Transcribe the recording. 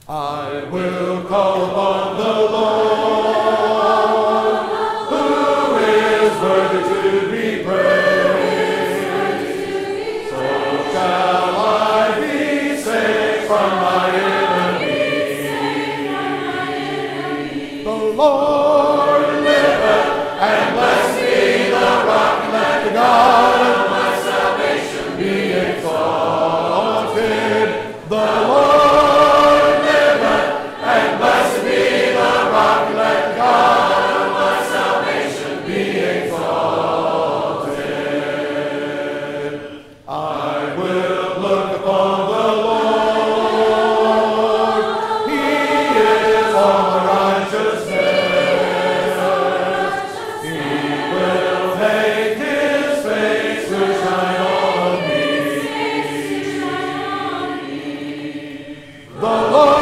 I will call upon the Lord, who is worthy to be praised. So shall I be saved from my enemy. The Lord liveth, and blessed be the rock, let the God of my salvation be exalted. The Lord liveth, and blessed be the rock, let the God of my salvation be exalted. I will look upon the Lord, He is all my righteousness. He will make His face to shine on me. The Lord